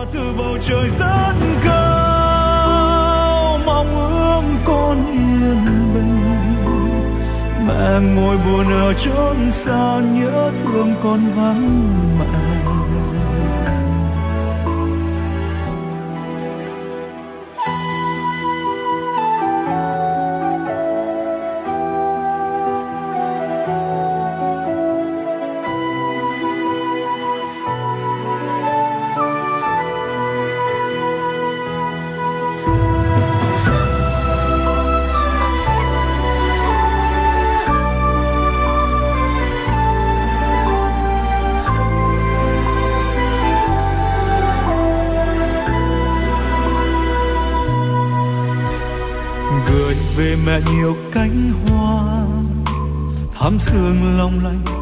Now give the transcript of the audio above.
từ bầu trời rất cao, mong ước con yên bình. Mẹ ngồi buồn ở chốn xa, nhớ thương con vắng mẹ. Về mẹ nhiều cánh hoa, thắm sương long lanh